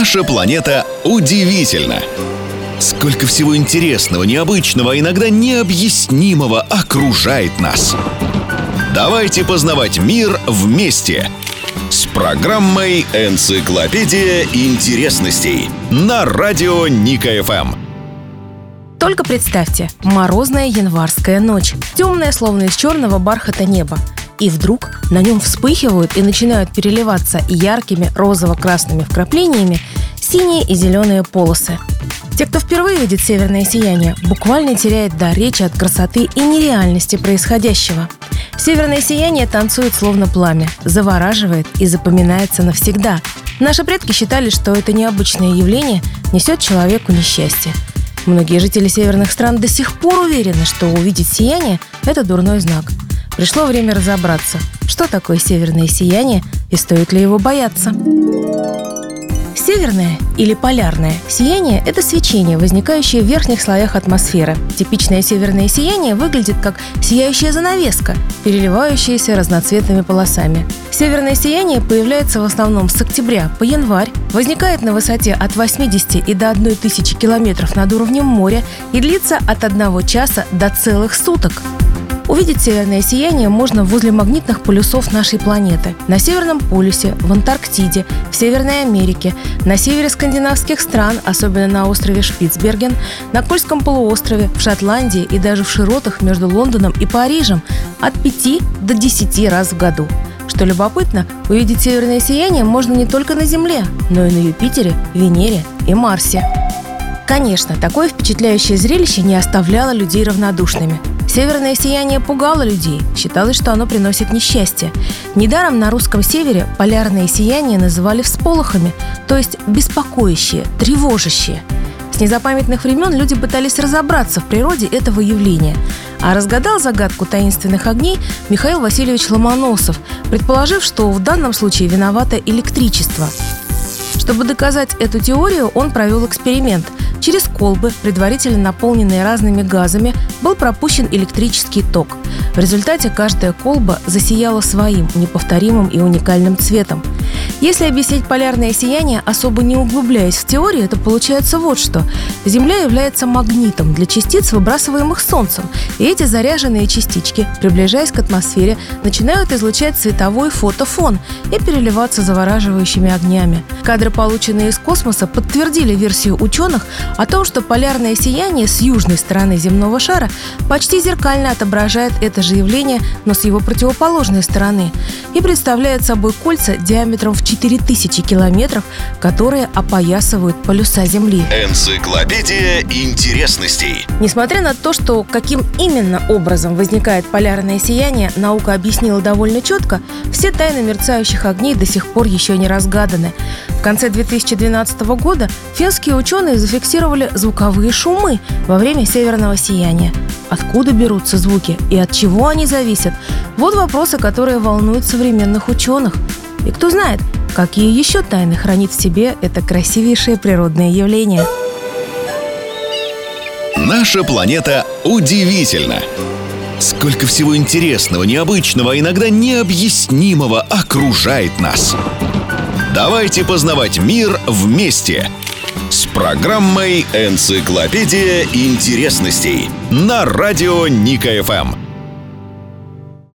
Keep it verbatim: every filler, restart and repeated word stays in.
Наша планета удивительна. Сколько всего интересного, необычного, а иногда необъяснимого окружает нас. Давайте познавать мир вместе с программой «Энциклопедия интересностей» на радио Ника-ФМ. Только представьте, морозная январская ночь, темная, словно из черного бархата небо. И вдруг на нем вспыхивают и начинают переливаться яркими розово-красными вкраплениями синие и зеленые полосы. Те, кто впервые видит северное сияние, буквально теряет дар речи от красоты и нереальности происходящего. Северное сияние танцует словно пламя, завораживает и запоминается навсегда. Наши предки считали, что это необычное явление несет человеку несчастье. Многие жители северных стран до сих пор уверены, что увидеть сияние – это дурной знак. Пришло время разобраться, что такое северное сияние и стоит ли его бояться. Северное или полярное сияние – это свечение, возникающее в верхних слоях атмосферы. Типичное северное сияние выглядит как сияющая занавеска, переливающаяся разноцветными полосами. Северное сияние появляется в основном с октября по январь, возникает на высоте от восьмидесяти и до одной тысячи километров над уровнем моря и длится от одного часа до целых суток. Увидеть северное сияние можно возле магнитных полюсов нашей планеты. На Северном полюсе, в Антарктиде, в Северной Америке, на севере скандинавских стран, особенно на острове Шпицберген, на Кольском полуострове, в Шотландии и даже в широтах между Лондоном и Парижем от пяти до десяти раз в году. Что любопытно, увидеть северное сияние можно не только на Земле, но и на Юпитере, Венере и Марсе. Конечно, такое впечатляющее зрелище не оставляло людей равнодушными. Северное сияние пугало людей, считалось, что оно приносит несчастье. Недаром на русском севере полярные сияния называли всполохами, то есть беспокоящие, тревожащие. С незапамятных времен люди пытались разобраться в природе этого явления. А разгадал загадку таинственных огней Михаил Васильевич Ломоносов, предположив, что в данном случае виновато электричество. Чтобы доказать эту теорию, он провел эксперимент. Через колбы, предварительно наполненные разными газами, был пропущен электрический ток. В результате каждая колба засияла своим, неповторимым и уникальным цветом. Если объяснить полярное сияние, особо не углубляясь в теорию, то получается вот что. Земля является магнитом для частиц, выбрасываемых Солнцем. И эти заряженные частички, приближаясь к атмосфере, начинают излучать цветовой фотофон и переливаться завораживающими огнями. Кадры, полученные из космоса, подтвердили версию ученых о том, что полярное сияние с южной стороны земного шара почти зеркально отображает это же явление, но с его противоположной стороны, и представляет собой кольца диаметром в четыре тысячи километров, которые опоясывают полюса Земли. Энциклопедия интересностей. Несмотря на то, что каким именно образом возникает полярное сияние, наука объяснила довольно четко, все тайны мерцающих огней до сих пор еще не разгаданы. В конце две тысячи двенадцатого года финские ученые зафиксировали звуковые шумы во время северного сияния. Откуда берутся звуки и от чего они зависят? Вот вопросы, которые волнуют современных ученых. И кто знает, какие еще тайны хранит в себе это красивейшее природное явление. Наша планета удивительна. Сколько всего интересного, необычного, а иногда необъяснимого окружает нас. Давайте познавать мир вместе с программой «Энциклопедия интересностей» на радио Ника-ФМ.